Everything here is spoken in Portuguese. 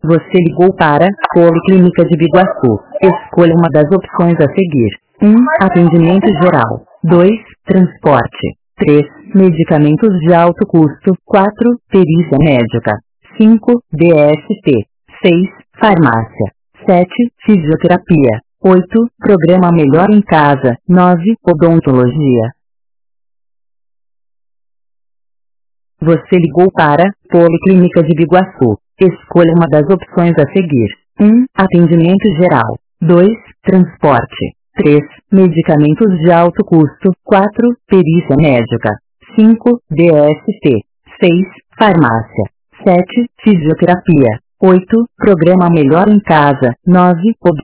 Você ligou para a Policlínica de Biguaçu. Escolha uma das opções a seguir. 1. Atendimento geral. 2. Transporte. 3. Medicamentos de alto custo. 4. Perícia médica. 5. DST. 6. Farmácia. 7. Fisioterapia. 8. Programa Melhor em Casa. 9. Odontologia. Você ligou para a Policlínica de Biguaçu. Escolha uma das opções a seguir. 1. Atendimento geral. 2. Transporte. 3. Medicamentos de alto custo. 4. Perícia médica. 5. DST. 6. Farmácia. 7. Fisioterapia. 8. Programa Melhor em Casa. 9.